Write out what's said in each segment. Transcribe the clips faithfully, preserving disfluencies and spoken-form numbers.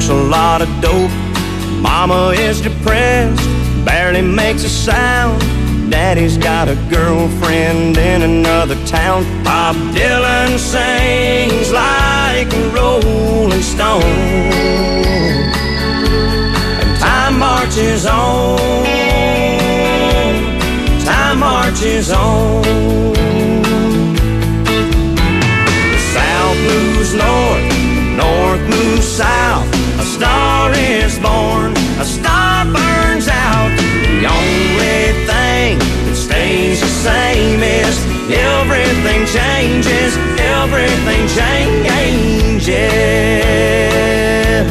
smokes a lot of dope. Mama is depressed, barely makes a sound. Daddy's got a girlfriend in another town. Bob Dylan sings like a rolling stone, and time marches on, time marches on. The South moves north, north moves south. A star is born, a star burns out. The only thing that stays the same is everything changes, everything changes.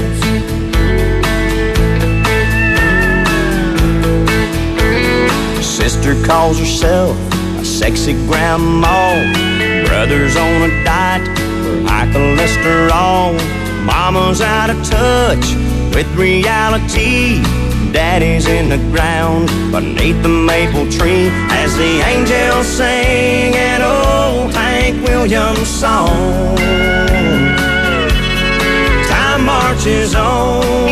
Sister calls herself a sexy grandma. Brother's on a diet for high cholesterol. Mama's out of touch with reality. Daddy's in the ground beneath the maple tree as the angels sing an old Hank Williams song. Time marches on,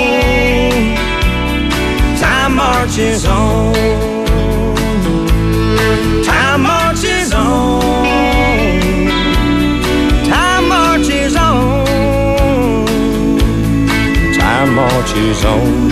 time marches on, time marches on, time marches on, time marches on.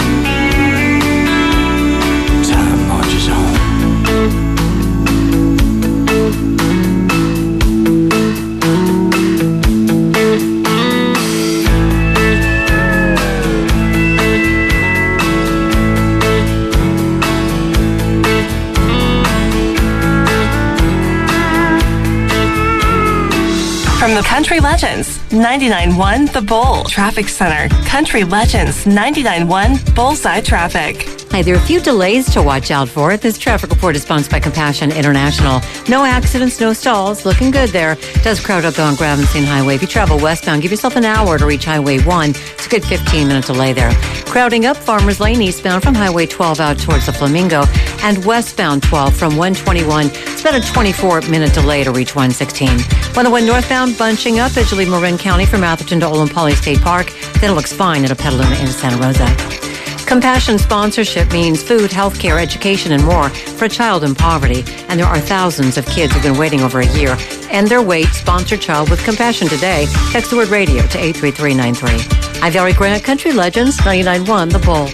From the Country Legends, ninety-nine point one The Bull Traffic Center. Country Legends, ninety-nine point one Bullseye Traffic. Hi, there are a few delays to watch out for. This traffic report is sponsored by Compassion International. No accidents, no stalls. Looking good there. Does crowd up on Gravenstein Highway. If you travel westbound, give yourself an hour to reach Highway one. It's a good fifteen minute delay there. Crowding up Farmers Lane eastbound from Highway twelve out towards the Flamingo, and westbound twelve from one twenty-one. It's about a twenty-four minute delay to reach one sixteen. one oh one northbound bunching up as you leave Marin County from Atherton to Olin Poly State Park. Then it looks fine at a Petaluma in Santa Rosa. Compassion sponsorship means food, health care, education, and more for a child in poverty. And there are thousands of kids who've been waiting over a year. End their wait. Sponsor child with Compassion today. Text the word radio to eight three three nine three. I'm Valerie Grant, Country Legends, ninety-nine point one The Bull.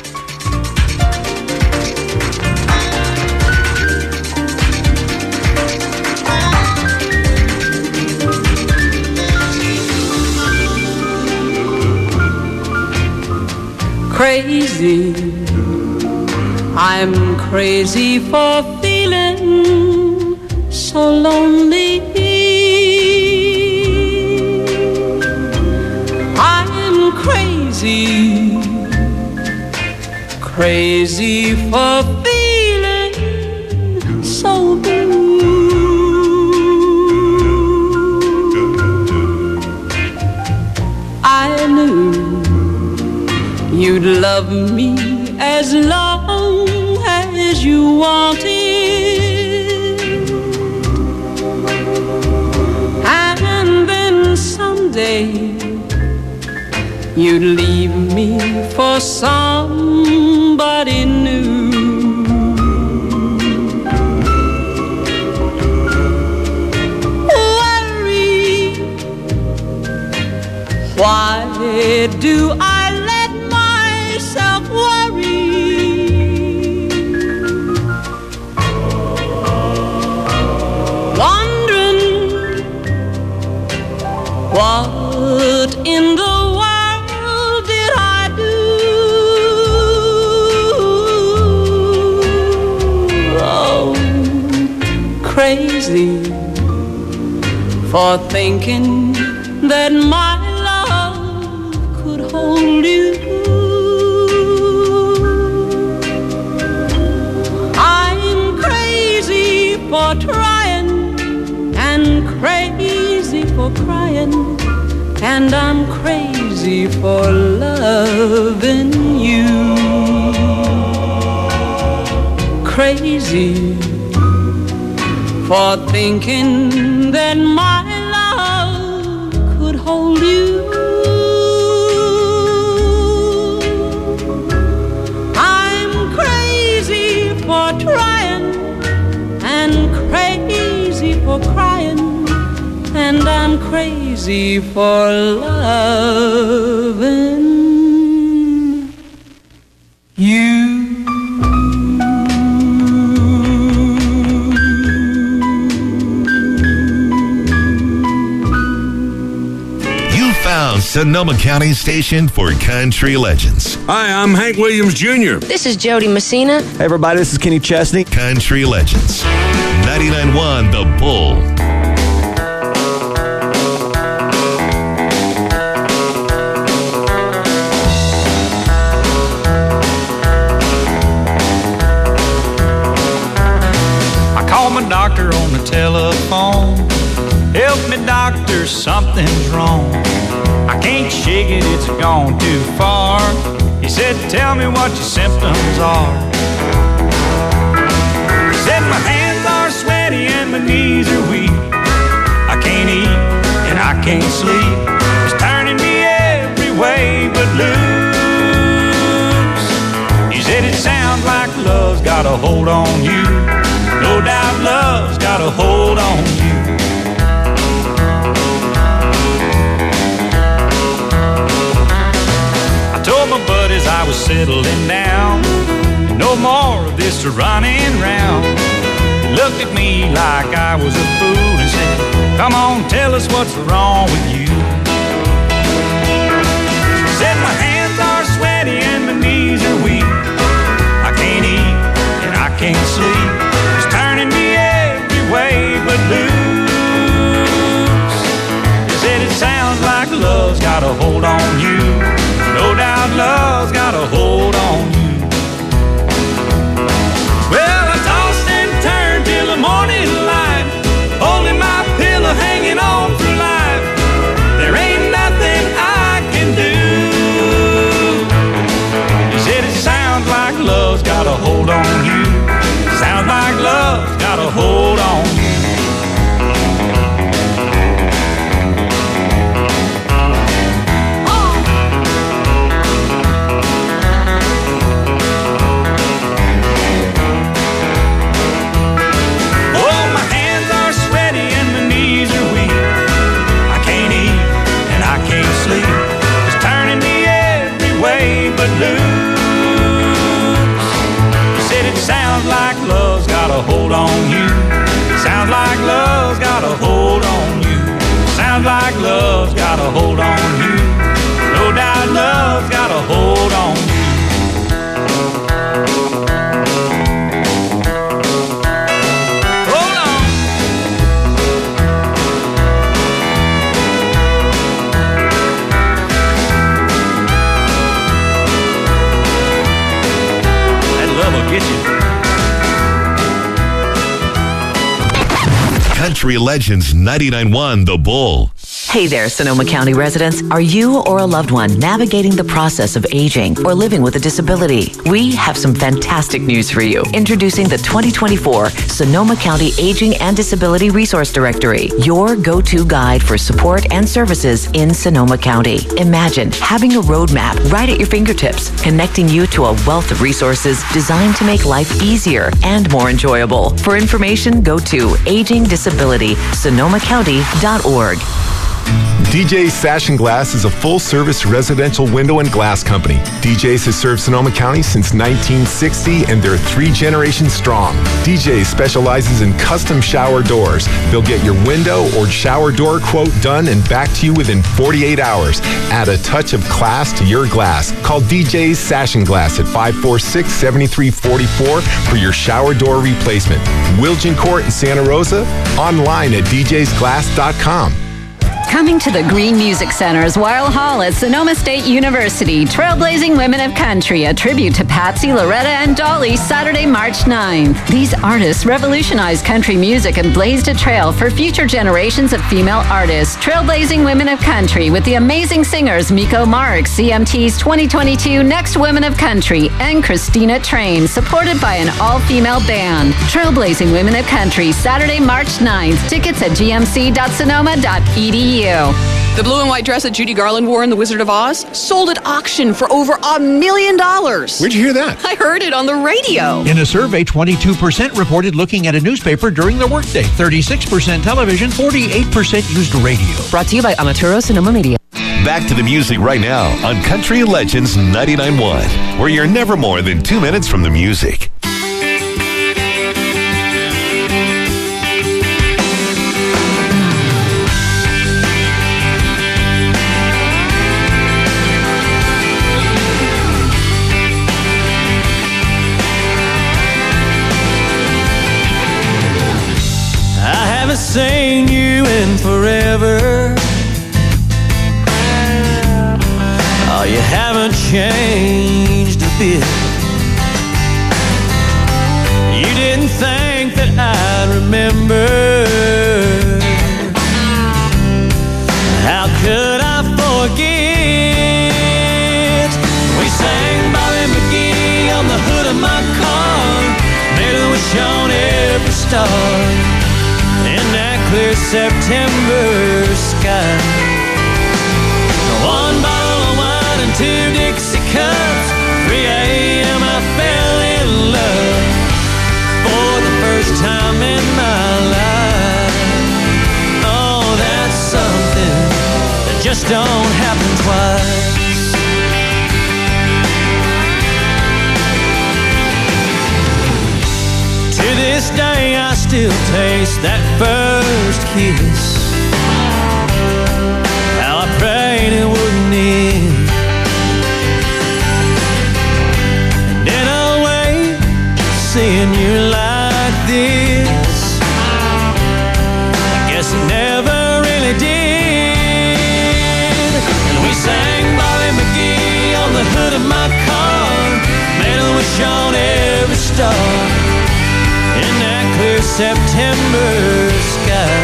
Crazy, I'm crazy for feeling so lonely. I'm crazy, crazy for feeling so blue. I knew you'd love me as long as you wanted, and then someday you'd leave me for somebody new. Worry, why do I what in the world did I do? Oh, crazy for thinking that my love could hold you. I'm crazy for trying and crazy for crying, and I'm crazy for loving you. Crazy for thinking that my love could hold you. crazy for loving you. Found Sonoma County station for country legends. Hi, I'm Hank Williams Junior This is Jody Messina. Hey everybody, this is Kenny Chesney. Country legends. ninety-nine point one The Bull. I called my doctor on the telephone. Help me, doctor, something's wrong. I can't shake it, it's gone too far. He said, tell me what your symptoms are. He said, my hands are sweaty and my knees are weak. I can't eat and I can't sleep. It's turning me every way but loose. He said, it sounds like love's got a hold on you. No doubt love's got a hold on you. I told my buddies I was settling down. No more of this running round. They looked at me like I was a fool and said, come on, tell us what's wrong with you. Said my hands are sweaty and my knees are weak. I can't eat and I can't sleep. It's turning me every way but loose. They said it sounds like love's got a hold on you. No doubt love's got a hold on you. Well, I tossed and turned till the morning light, holding my pillow, hanging on for life. There ain't nothing I can do. He said it sounds like love's got a hold on you. Sounds like love's got a hold on you. Hold on you. Sounds like love's got a hold on you. Sounds like love's got a hold on you. No doubt love's got a hold on you. Hold on. That love will get you. Country Legends ninety-nine point one The Bull. Hey there, Sonoma County residents. Are you or a loved one navigating the process of aging or living with a disability? We have some fantastic news for you. Introducing the twenty twenty-four Sonoma County Aging and Disability Resource Directory, your go-to guide for support and services in Sonoma County. Imagine having a roadmap right at your fingertips, connecting you to a wealth of resources designed to make life easier and more enjoyable. For information, go to aging disability sonoma county dot org. D J's Sash and Glass is a full-service residential window and glass company. D J's has served Sonoma County since nineteen sixty, and they're three generations strong. D J's specializes in custom shower doors. They'll get your window or shower door quote done and back to you within forty-eight hours. Add a touch of class to your glass. Call D J's Sash and Glass at five four six, seven three four four for your shower door replacement. Wilgin Court in Santa Rosa, online at d js glass dot com. Coming to the Green Music Center's Weill Hall at Sonoma State University, Trailblazing Women of Country, a tribute to Patsy, Loretta, and Dolly, Saturday, March ninth. These artists revolutionized country music and blazed a trail for future generations of female artists. Trailblazing Women of Country with the amazing singers Miko Marks, C M T's twenty twenty-two Next Women of Country, and Christina Train, supported by an all-female band. Trailblazing Women of Country, Saturday, March ninth. Tickets at g m c dot sonoma dot e d u. The blue and white dress that Judy Garland wore in The Wizard of Oz sold at auction for over a million dollars. Where'd you hear that? I heard it on the radio. In a survey, twenty-two percent reported looking at a newspaper during their workday, thirty-six percent television, forty-eight percent used radio. Brought to you by Amaturo Sonoma Media. Back to the music right now on Country Legends ninety-nine point one, where you're never more than two minutes from the music. I haven't seen you in forever. Oh, you haven't changed a bit. You didn't think that I'd remember. How could I forget? We sang Bobby McGee on the hood of my car. Made a wish on every star in that clear September sky. One bottle of wine and two Dixie cups. three a.m. I fell in love for the first time in my life. Oh, that's something that just don't happen twice. To this day I still taste that first kiss. How I prayed it wouldn't end. And in a way, seeing you like this, I guess it never really did. And we sang Bobby McGee on the hood of my car. Made a wish on every star in that clear September sky.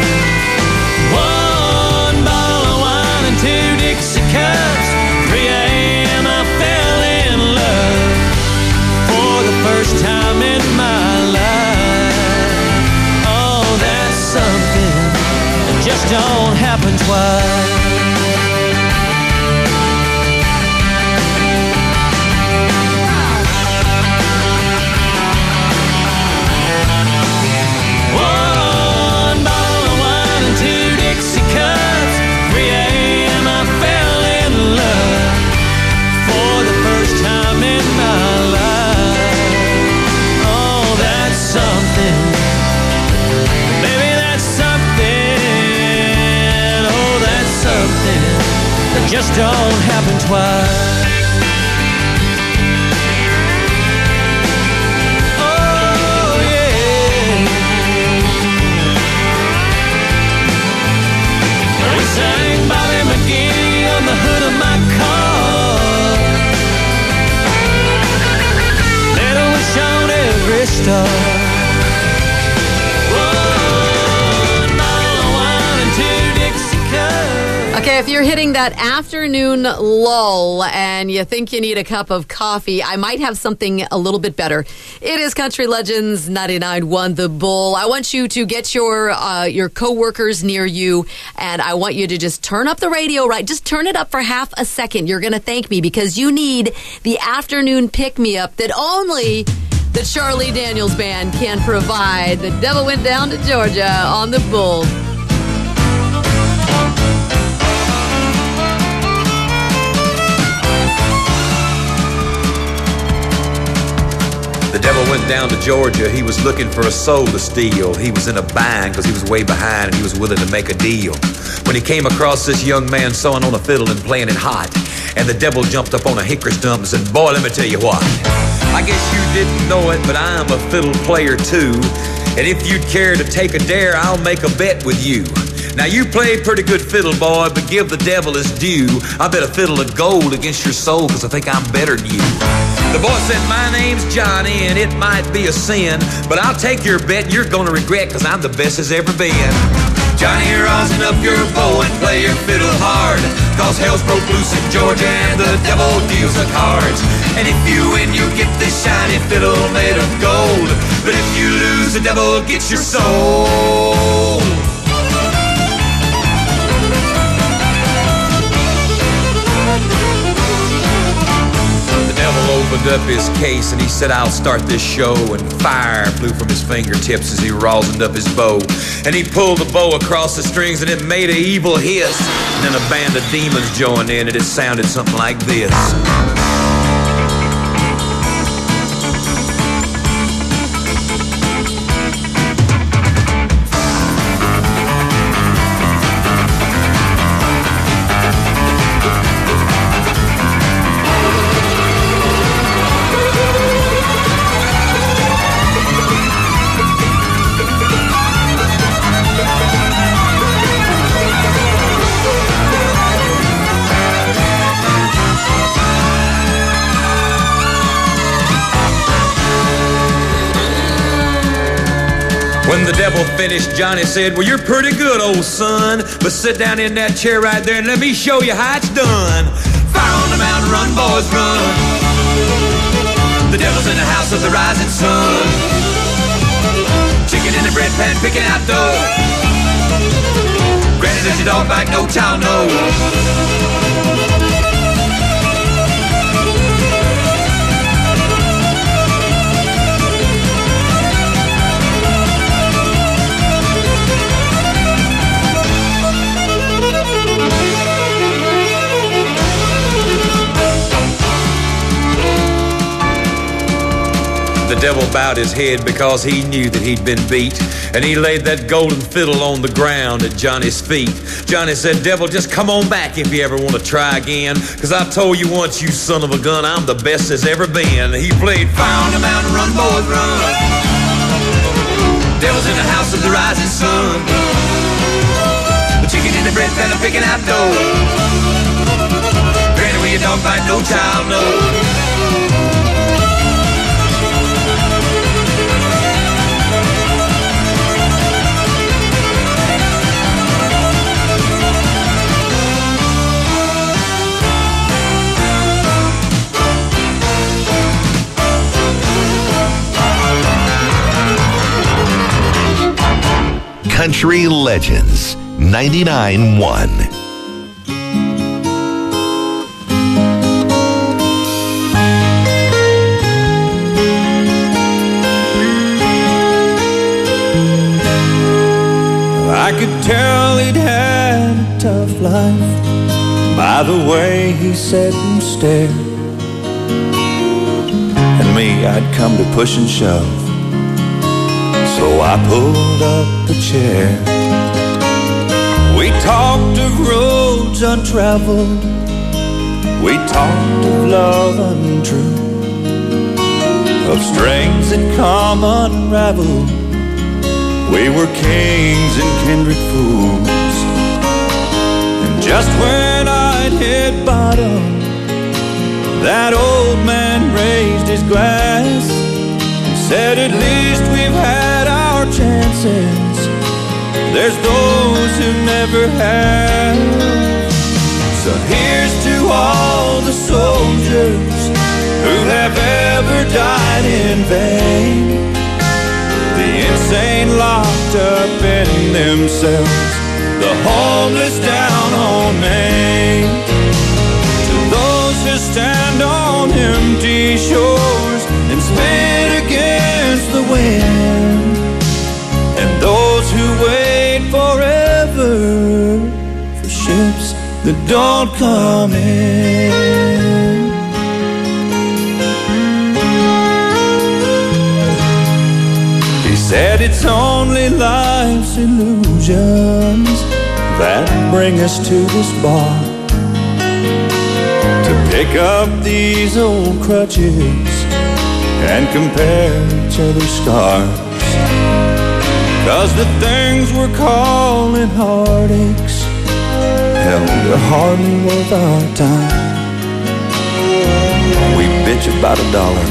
One bottle of wine and two Dixie cups. three a.m. I fell in love for the first time in my life. Oh, that's something that just don't happen twice. Just don't happen twice. Oh, yeah. We sang Bobby McGee on the hood of my car. Made a wish on every star. Okay, if you're hitting that afternoon lull and you think you need a cup of coffee, I might have something a little bit better. It is Country Legends ninety-nine point one The Bull. I want you to get your uh, your coworkers near you, and I want you to just turn up the radio, right? Just turn it up for half a second. You're going to thank me because you need the afternoon pick-me-up that only the Charlie Daniels Band can provide. The Devil Went Down to Georgia on The Bull. The devil went down to Georgia. He was looking for a soul to steal. He was in a bind because he was way behind and he was willing to make a deal. When he came across this young man sewing on a fiddle and playing it hot, and the devil jumped up on a hickory stump and said, "Boy, let me tell you what. I guess you didn't know it, but I'm a fiddle player too. And if you'd care to take a dare, I'll make a bet with you. Now you play pretty good fiddle, boy, but give the devil his due. I bet a fiddle of gold against your soul because I think I'm better than you." The boy said, "My name's Johnny, and it might be a sin, but I'll take your bet you're gonna regret because I'm the best as ever been." Johnny, rosin up your bow and play your fiddle hard, cause hell's broke loose in Georgia and the devil deals the cards. And if you win, you get this shiny fiddle made of gold, but if you lose, the devil gets your soul. opened up his case and he said, I'll start this show. And fire flew from his fingertips as he rosined up his bow. And he pulled the bow across the strings and it made an evil hiss. And then a band of demons joined in and it sounded something like this. When the devil finished, Johnny said, well, you're pretty good, old son, but sit down in that chair right there and let me show you how it's done. Fire on the mountain, run, boys, run. The devil's in the house of the rising sun. Chicken in the bread pan, picking out dough. Granny, does your dog bite? No child knows. The devil bowed his head because he knew that he'd been beat. And he laid that golden fiddle on the ground at Johnny's feet. Johnny said, devil, just come on back if you ever want to try again. Cause I told you once, you son of a gun, I'm the best there's ever been. He played fire on the mountain, run, boys, run. Devil's in the house of the rising sun. The chicken in the bread pan, I'm picking out dough. Granny, where your dog bite, no child knows. Country Legends ninety-nine one. I could tell he'd had a tough life by the way he sat and stared. And me, I'd come to push and shove, so I pulled up a chair. We talked of roads untraveled, we talked of love untrue, of strings that come unraveled. We were kings and kindred fools. And just when I'd hit bottom, that old man raised his glass, said, at least we've had our chances. There's those who never have. So here's to all the soldiers who have ever died in vain, the insane locked up in themselves, the homeless down on Main. To those who stand on empty shores and spit against the wind, and those who wait forever for ships that don't come in. He said it's only life's illusions that bring us to this bar, to pick up these old crutches and compare each other's scars. Cause the things we're calling heartaches, hell, they're hardly worth our time. We bitch about a dollar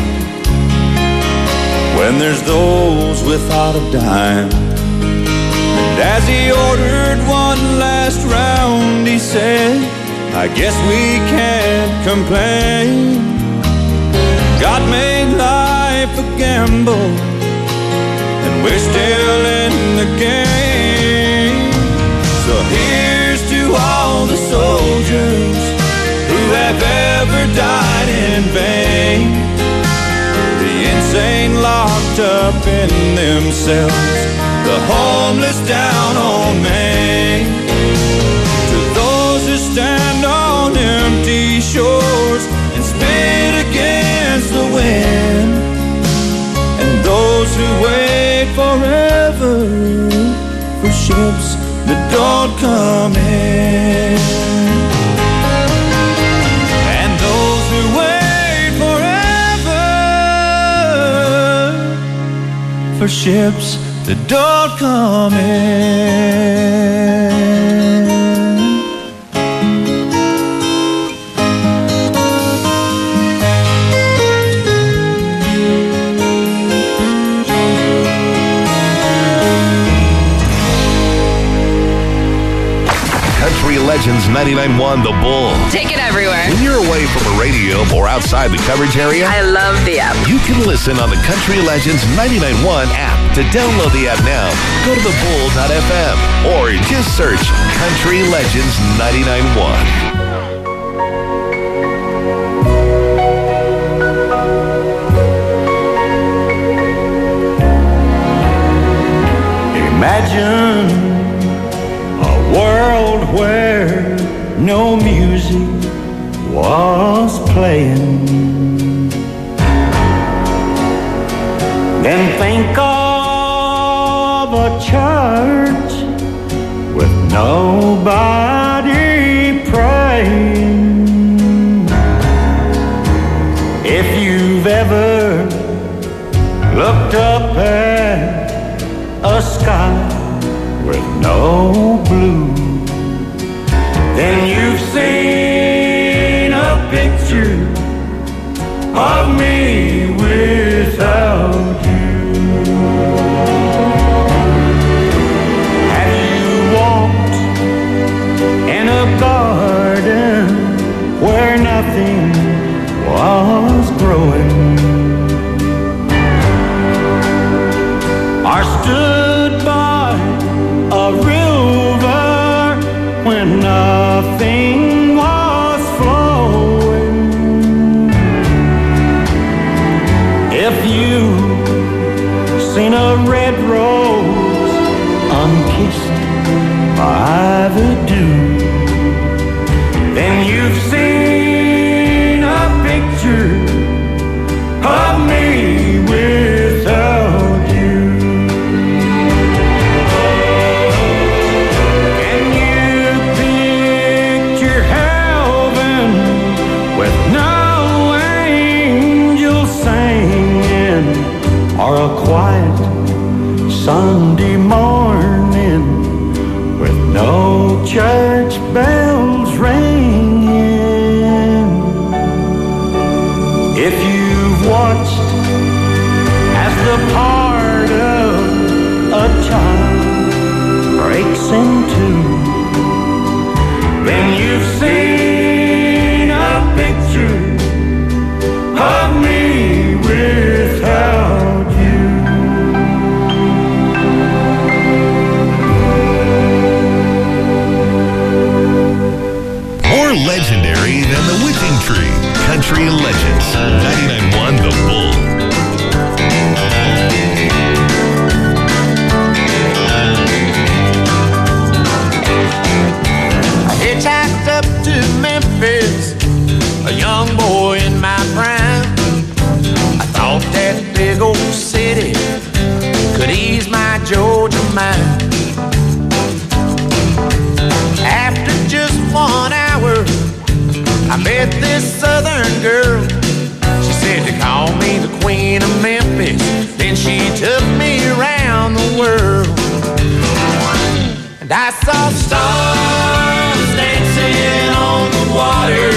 when there's those without a dime. And as he ordered one last round, he said, I guess we can't complain. God made life a gamble, and we're still in the game. So here's to all the soldiers who have ever died in vain, wrapped up in themselves, the homeless down on Main. To those who stand on empty shores and spit against the wind, and those who wait forever for ships that don't come in, and those who wait forever for ships that don't come in. Country Legends ninety-nine point one The Bull. Take it everywhere. When you're away from the radio or outside the coverage area, I love the app. You can listen on the Country Legends ninety-nine point one app. To download the app now, go to the bull dot f m or just search Country Legends ninety-nine point one. Imagine a world where no music was playing. Then think of a church with nobody praying. If you've ever looked up at a sky with no blue, then you've seen a picture of me without you. Have you walked in a garden where nothing was growing, or stood by a river when nothing was flowing? If you've seen a red rose unkissed by the dew, then you've seen a picture of me without you. Can you picture heaven with no angels singing, or a quiet Sunday morning with no church bells ringing? If you've watched as the part of a child breaks in two, then you've seen a picture of me without you. More legendary than the Witching Tree. Country Legends ninety-nine point one The Bull. I hitchhiked up to Memphis, a young boy in my prime. I thought that big old city could ease my Georgia mind. After just one hour, I met this southern girl. She said to call me the Queen of Memphis. Then she took me around the world, and I saw stars dancing on the water.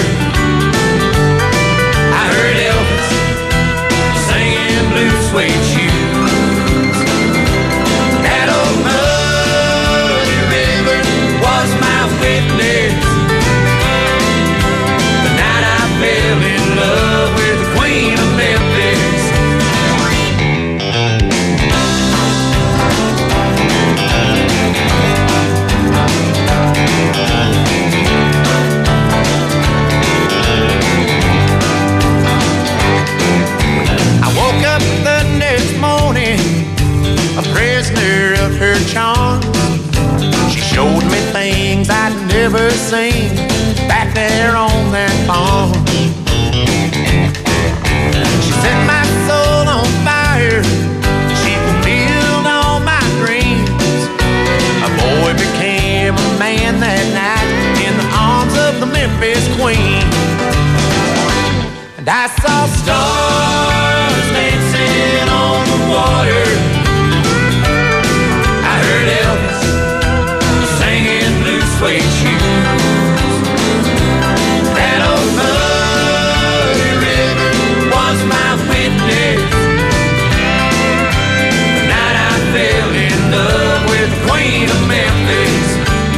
I heard Elvis singing Blue Suede Shoes. That old muddy river was my witness the night I fell in love with the Queen of Memphis. stars dancing on the water. I heard Elvis singing Blue Suede Shoes. That old muddy river was my witness. The night I fell in love with the Queen of Memphis.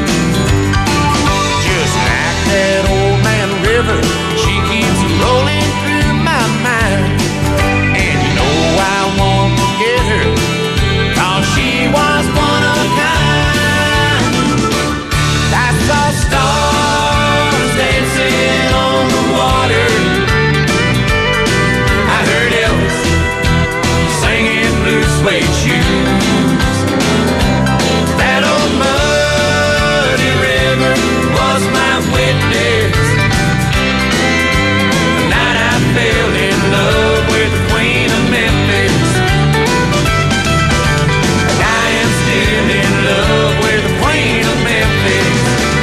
Just like that old man river, she keeps rolling through my mind. And you know I won't forget her, 'cause she was one of a kind. I saw stars dancing on the water. I heard Elvis singing Blue Suede Shoes. That old muddy river was my witness. The night I fell in love with the Queen of Memphis. And I am still in love with the Queen of Memphis.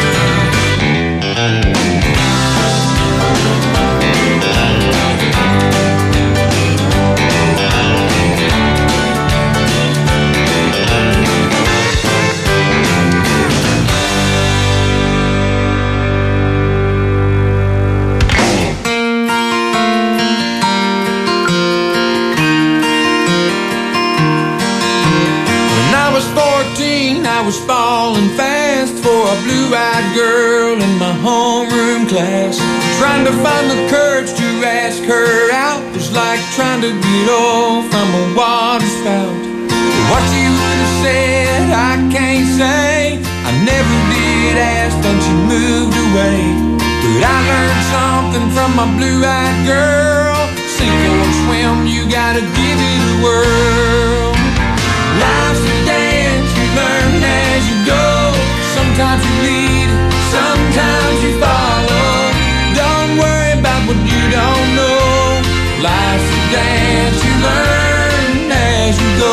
When I was fourteen, I was falling fast for a blue-eyed girl in my homeroom class. Trying to find the courage to ask her out was like trying to get oil from a water spout. What she would have said, I can't say. I never did ask, then she moved away. But I learned something from my blue-eyed girl. Sink or swim, you gotta give it a whirl. Life's a dance, you learn as you go. Sometimes you lead, sometimes you follow. Don't worry about what you don't know. Life's a dance, you learn as you go.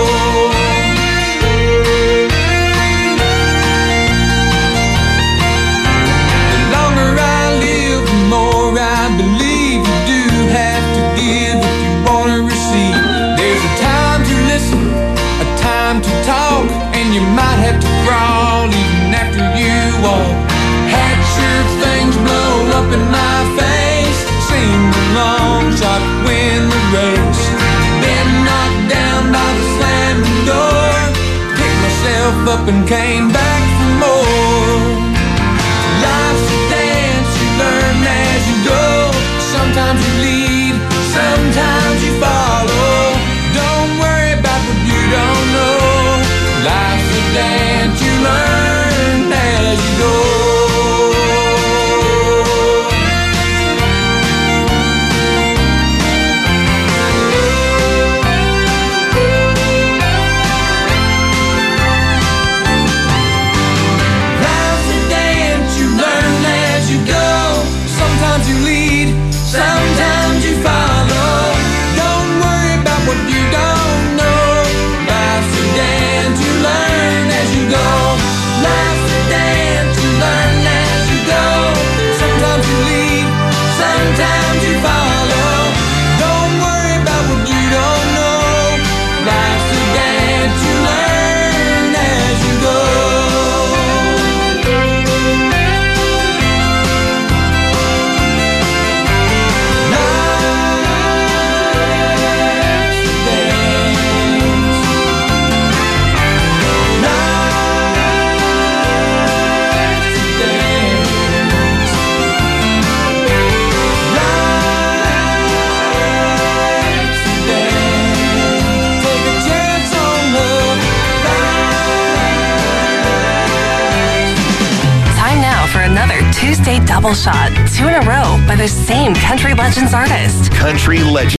The longer I live, the more I believe you do have to give if you want to receive. There's a time to listen, a time to talk, and you might have to crawl even after you walk. Had sure things blow up in my face, seemed a long shot to win the race. Been knocked down by the slamming door, picked myself up and came back for more. Life's a dance, you learn as you go. Sometimes you lead, sometimes you follow. Don't worry about what you don't know. Life's a dance, you learn as you go. Life's a dance, you learn as you go. Sometimes you lead, sometimes you follow. Don't worry about what you don't know. Life's a dance, you learn as you go. Life's a dance, you learn as you go. Sometimes you lead, sometimes you follow. Don't worry about what you don't know. Life's a dance, you learn as you go. Time now for another Tuesday double shot, two in a row by the same Country Legends artist. Country Legends.